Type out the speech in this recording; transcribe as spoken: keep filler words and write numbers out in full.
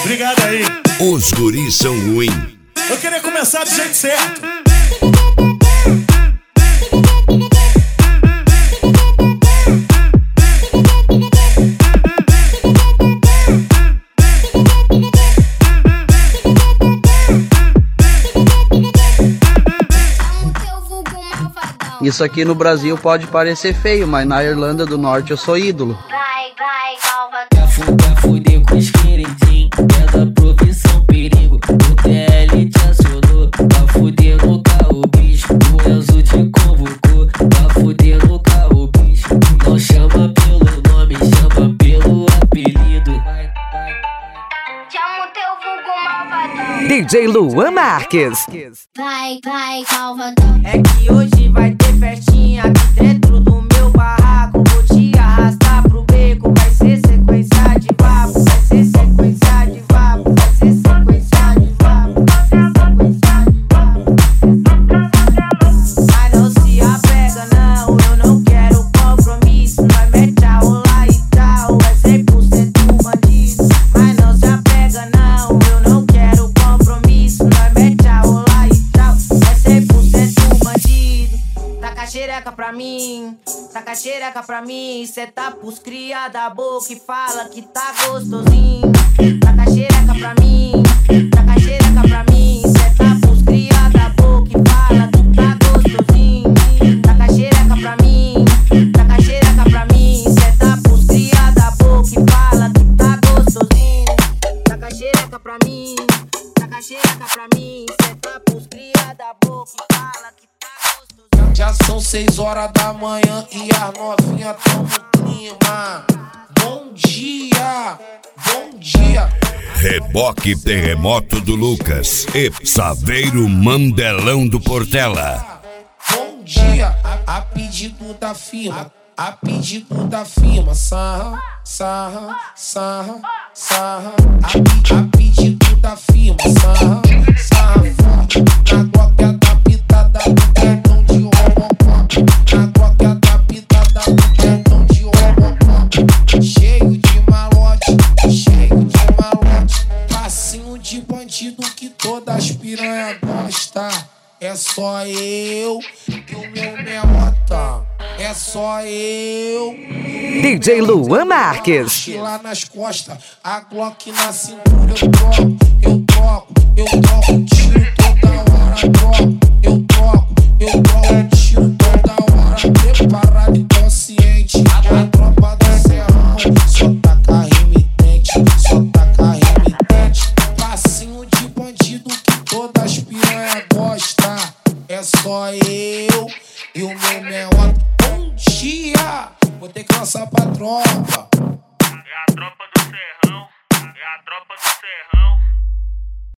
Obrigado aí. Os guris são ruins. Eu queria começar do jeito certo. Isso aqui no Brasil pode parecer feio, mas na Irlanda do Norte eu sou ídolo. Vai, vai, calma. Quer fuder, fuder com os queridinhos. É da profissão perigo. O T L te acionou. Pra fuder no carro, bicho. O Enzo te convocou. Pra fuder no carro, bicho. Não chama pelo nome, chama pelo apelido. Vai, vai, vai. Chama o teu vulgo malvadão. D J Luan Marques. Vai, vai, malvadão. É que hoje vai ter festinha aqui dentro do meu barraco. Vou te arrastar pro beco. Vai ser sequência de vapo. Vai ser sequência de vapo. Vai ser sequência de vapo. Vai ser sequência de vapo. Mas não se apega não, eu não quero compromisso. Nós mete a rolar e tal, é cem por cento bandido. Mas não se apega não, eu não quero compromisso. Nós mete a rolar e tal, é cem por cento bandido. Taca a xereca pra mim, taca a xereca pra mim. Cê tá pros cria da boca e fala que tá gostosinho. Taca a xereca pra mim, taca a xereca pra mim. Cê tá pros cria da boca e fala que tá gostosinho. Taca a xereca pra mim, taca a xereca pra mim. Cê tá pros cria da boca e fala que tá gostosinho. Taca a xereca pra mim, taca a xereca pra mim. Cê tá pros cria da boca e fala que tá gostosinho. Já são seis horas da manhã e as novinhas tão no clima. Bom dia, bom dia. Reboque Terremoto do Lucas e Saveiro Mandelão do Portela. Bom dia, a, a pedido da firma, a pedido da firma. Sarra, sarra, sarra, sarra. A, pe- a pedido da firma. Sarra, sarra, forte. Na glock da pitada do cartão de robocop. Na glock da pitada do cartão de robocop. Cheio de malote, cheio de malote. Passinho de bandido que todas as piranha gosta. É só eu e o meu melota. É só eu. D J Luan Marques. Mochila nas costas, a Glock na cintura. Eu troco, eu troco, eu troco tiro toda hora. Troco, eu troco, eu troco tiro toda hora. Preparado e consciente, a tropa do serrão. Só taca remitente, só taca remitente. Passinho de bandido que todas as piranha gosta. É só eu e o meu melhor. Bom dia, vou ter que lançar pra tropa.